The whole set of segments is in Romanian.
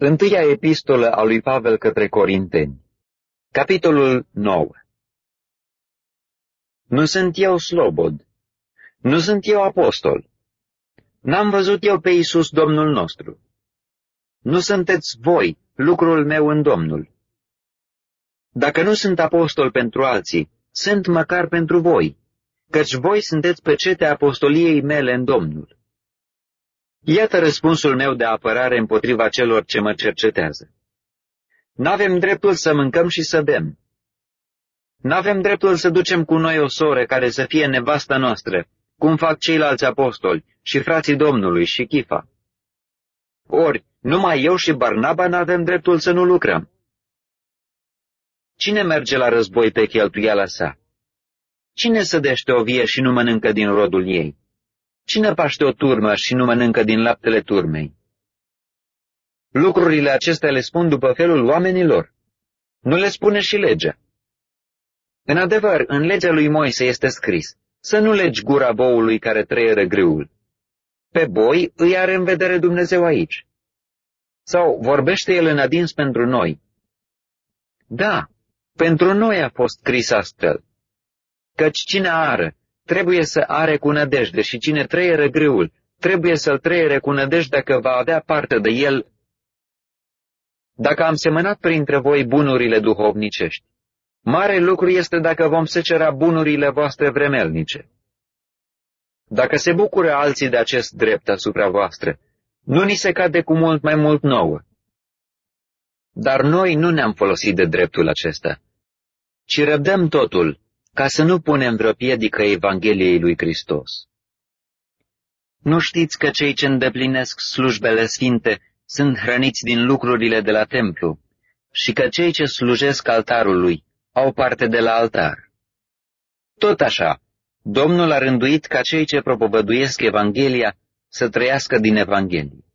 Întâia epistolă a lui Pavel către Corinteni, capitolul 9. Nu sunt eu slobod, nu sunt eu apostol, n-am văzut eu pe Iisus Domnul nostru. Nu sunteți voi lucrul meu în Domnul. Dacă nu sunt apostol pentru alții, sunt măcar pentru voi, căci voi sunteți pecetea apostoliei mele în Domnul. Iată răspunsul meu de apărare împotriva celor ce mă cercetează. N-avem dreptul să mâncăm și să bem. N-avem dreptul să ducem cu noi o soră care să fie nevasta noastră, cum fac ceilalți apostoli și frații Domnului și Chifa. Ori, numai eu și Barnaba n-avem dreptul să nu lucrăm. Cine merge la război pe cheltuiala sa? Cine sădește o vie și nu mănâncă din rodul ei? Cine paște o turmă și nu mănâncă din laptele turmei? Lucrurile acestea le spun după felul oamenilor. Nu le spune și legea. În adevăr, în legea lui Moise este scris, să nu legi gura boului care trăieră grâul. Pe boi îi are în vedere Dumnezeu aici. Sau vorbește el în adins pentru noi? Da, pentru noi a fost scris astfel. Căci cine ară, trebuie să are cu nădejde și cine trăieră grâul, trebuie să-l trăiere cu nădejde că va avea parte de el. Dacă am semănat printre voi bunurile duhovnicești, mare lucru este dacă vom secera bunurile voastre vremelnice. Dacă se bucură alții de acest drept asupra voastră, nu ni se cade cu mult mai mult nouă. Dar noi nu ne-am folosit de dreptul acesta, ci răbdăm totul, ca să nu punem vreo piedică Evangheliei lui Hristos. Nu știți că cei ce îndeplinesc slujbele sfinte sunt hrăniți din lucrurile de la templu și că cei ce slujesc altarului au parte de la altar? Tot așa, Domnul a rânduit ca cei ce propovăduiesc Evanghelia să trăiască din Evanghelie.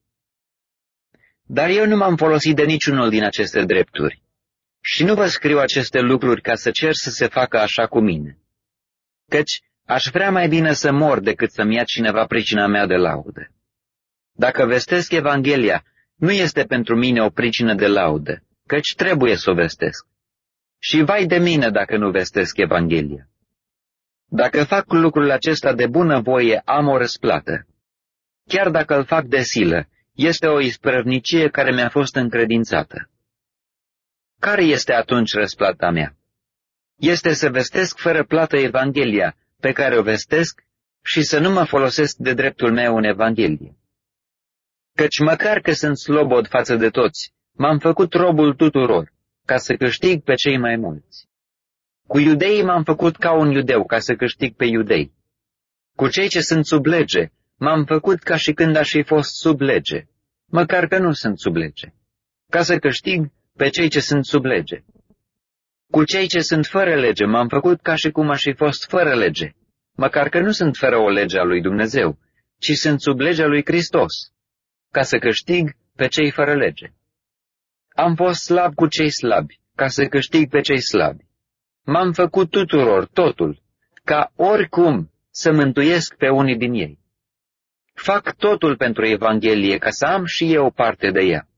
Dar eu nu m-am folosit de niciunul din aceste drepturi și nu vă scriu aceste lucruri ca să cer să se facă așa cu mine, căci aș vrea mai bine să mor decât să-mi ia cineva pricina mea de laudă. Dacă vestesc Evanghelia, nu este pentru mine o pricină de laudă, căci trebuie să o vestesc. Și vai de mine dacă nu vestesc Evanghelia. Dacă fac lucrul acesta de bunăvoie, am o răsplată. Chiar dacă îl fac de silă, este o isprăvnicie care mi-a fost încredințată. Care este atunci răsplata mea? Este să vestesc fără plată Evanghelia, pe care o vestesc, și să nu mă folosesc de dreptul meu în Evanghelie. Căci măcar că sunt slobod față de toți, m-am făcut robul tuturor, ca să câștig pe cei mai mulți. Cu iudeii m-am făcut ca un iudeu, ca să câștig pe iudei. Cu cei ce sunt sub lege, m-am făcut ca și când aș fi fost sub lege, măcar că nu sunt sub lege, ca să câștig pe cei ce sunt sub lege. Cu cei ce sunt fără lege m-am făcut ca și cum aș fi fost fără lege, măcar că nu sunt fără o lege a lui Dumnezeu, ci sunt sub legea lui Hristos, ca să câștig pe cei fără lege. Am fost slab cu cei slabi, ca să câștig pe cei slabi. M-am făcut tuturor totul, ca oricum să mântuiesc pe unii din ei. Fac totul pentru Evanghelie, ca să am și eu parte de ea.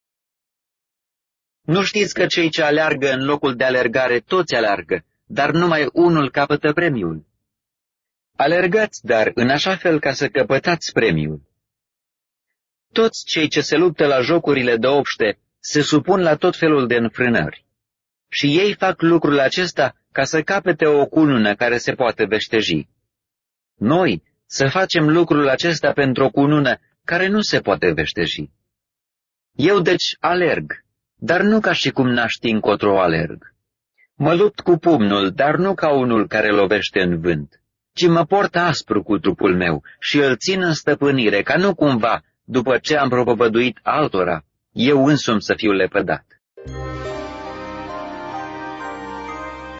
Nu știți că cei ce aleargă în locul de alergare toți aleargă, dar numai unul capătă premiul? Alergați, dar, în așa fel ca să căpătați premiul. Toți cei ce se luptă la jocurile de obște se supun la tot felul de înfrânări. Și ei fac lucrul acesta ca să capete o cunună care se poate veșteji. Noi să facem lucrul acesta pentru o cunună care nu se poate veșteji. Eu deci alerg, dar nu ca și cum n-aș ști încotro alerg. Mă lupt cu pumnul, dar nu ca unul care lovește în vânt, ci mă port aspru cu trupul meu și îl țin în stăpânire, ca nu cumva, după ce am propovăduit altora, eu însumi să fiu lepădat.